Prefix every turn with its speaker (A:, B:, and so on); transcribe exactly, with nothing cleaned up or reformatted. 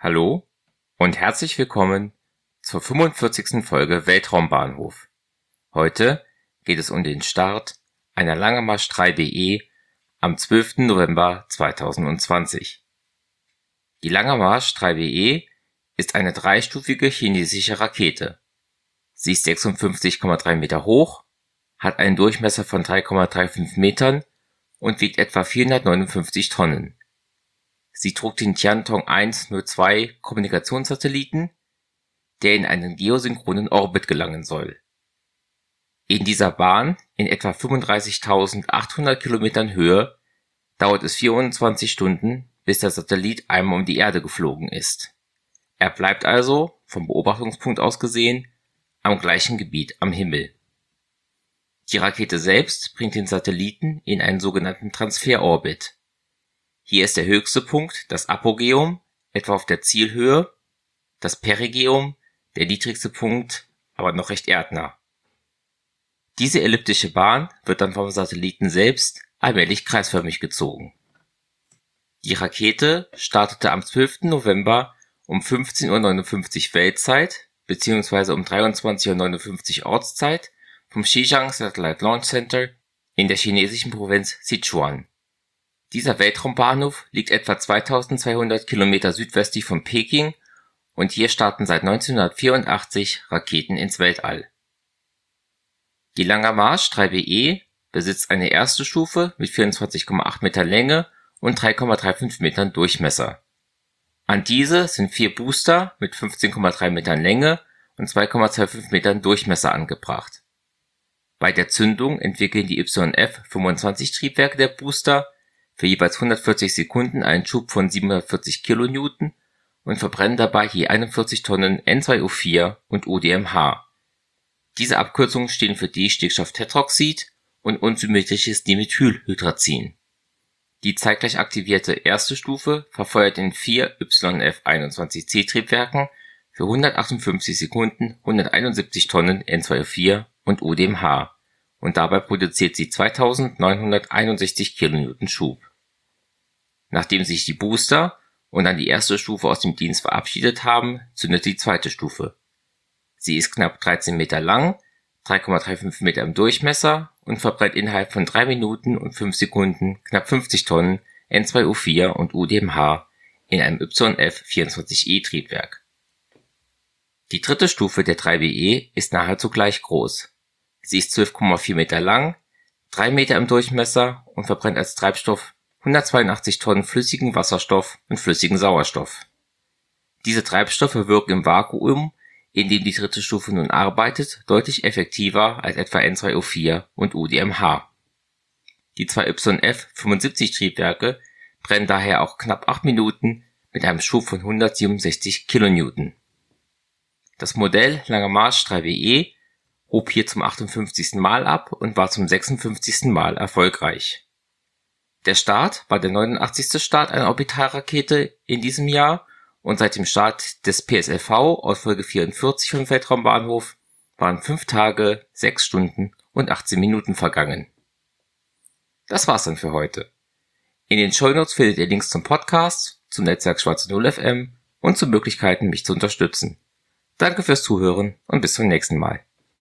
A: Hallo und herzlich willkommen zur fünfundvierzigsten Folge Weltraumbahnhof. Heute geht es um den Start einer Langemarsch drei B E am zwölften November zweitausendzwanzig. Die Langemarsch drei B E ist eine dreistufige chinesische Rakete. Sie ist sechsundfünfzig Komma drei Meter hoch, hat einen Durchmesser von drei Komma fünfunddreißig Metern und wiegt etwa vierhundertneunundfünfzig Tonnen. Sie trug den Tiantong eins null zwei Kommunikationssatelliten, der in einen geosynchronen Orbit gelangen soll. In dieser Bahn, in etwa fünfunddreißigtausendachthundert Kilometern Höhe, dauert es vierundzwanzig Stunden, bis der Satellit einmal um die Erde geflogen ist. Er bleibt also, vom Beobachtungspunkt aus gesehen, am gleichen Gebiet am Himmel. Die Rakete selbst bringt den Satelliten in einen sogenannten Transferorbit. Hier ist der höchste Punkt das Apogeum, etwa auf der Zielhöhe, das Perigeum, der niedrigste Punkt, aber noch recht erdnah. Diese elliptische Bahn wird dann vom Satelliten selbst allmählich kreisförmig gezogen. Die Rakete startete am zwölften November um fünfzehn Uhr neunundfünfzig Weltzeit bzw. um dreiundzwanzig Uhr neunundfünfzig Ortszeit vom Xijiang Satellite Launch Center in der chinesischen Provinz Sichuan. Dieser Weltraumbahnhof liegt etwa zweitausendzweihundert Kilometer südwestlich von Peking und hier starten seit neunzehnhundertvierundachtzig Raketen ins Weltall. Die Langemarsch drei B E besitzt eine erste Stufe mit vierundzwanzig Komma acht Meter Länge und drei Komma fünfunddreißig Metern Durchmesser. An diese sind vier Booster mit fünfzehn Komma drei Metern Länge und zwei Komma fünfundzwanzig Metern Durchmesser angebracht. Bei der Zündung entwickeln die Y F fünfundzwanzig Triebwerke der Booster für jeweils hundertvierzig Sekunden einen Schub von siebenhundertvierzig Kilonewton und verbrennen dabei je einundvierzig Tonnen N zwei O vier und O D M H. Diese Abkürzungen stehen für Distickstofftetroxid und unsymmetrisches Dimethylhydrazin. Die zeitgleich aktivierte erste Stufe verfeuert in vier Y F einundzwanzig C Triebwerken für hundertachtundfünfzig Sekunden hunderteinundsiebzig Tonnen N zwei O vier und O D M H und dabei produziert sie zweitausendneunhunderteinundsechzig Kilonewton Schub. Nachdem sich die Booster und dann die erste Stufe aus dem Dienst verabschiedet haben, zündet die zweite Stufe. Sie ist knapp dreizehn Meter lang, drei Komma fünfunddreißig Meter im Durchmesser und verbrennt innerhalb von drei Minuten und fünf Sekunden knapp fünfzig Tonnen N zwei O vier und O D M H in einem Y F vierundzwanzig E Triebwerk. Die dritte Stufe der drei B E ist nahezu gleich groß. Sie ist zwölf Komma vier Meter lang, drei Meter im Durchmesser und verbrennt als Treibstoff hundertzweiundachtzig Tonnen flüssigen Wasserstoff und flüssigen Sauerstoff. Diese Treibstoffe wirken im Vakuum, in dem die dritte Stufe nun arbeitet, deutlich effektiver als etwa N zwei O vier und O D M H. Die zwei Y F fünfundsiebzig Triebwerke brennen daher auch knapp acht Minuten mit einem Schub von hundertsiebenundsechzig Kilonewton. Das Modell Langemarsch drei B E hob hier zum achtundfünfzigsten Mal ab und war zum sechsundfünfzigsten Mal erfolgreich. Der Start war der neunundachtzigste Start einer Orbitalrakete in diesem Jahr und seit dem Start des P S L V aus Folge vierundvierzig vom Weltraumbahnhof waren fünf Tage, sechs Stunden und achtzehn Minuten vergangen. Das war's dann für heute. In den Shownotes findet ihr Links zum Podcast, zum Netzwerk Schwarze Null F M und zu Möglichkeiten, mich zu unterstützen. Danke fürs Zuhören und bis zum nächsten Mal.